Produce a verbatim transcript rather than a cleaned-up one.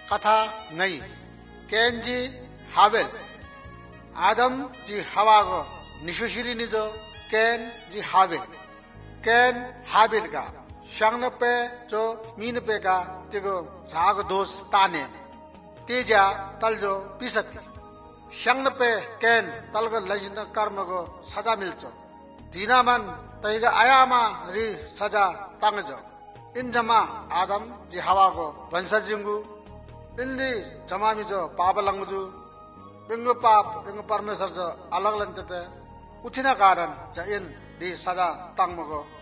कथा नहीं कैन जी हावेल आदम जी हवा को निशुशिरी निजो कैन जी हावेल कैन हावेल का शंग पे जो मीन पे का तिगो राग दोष ताने तेजा तल जो पिसती शंग पे कैन तल को लजन कर्म को सजा मिलचो दीना मन तैगा आयामा री सजा तंग जो इन जमा आदम जी हवा को वंशजिंगु इनली जमा में जो पाप लंगजु इंगु पाप इंगु परमेश्वर जो अलग लंते उठिना कारण इन दी सजा तंग को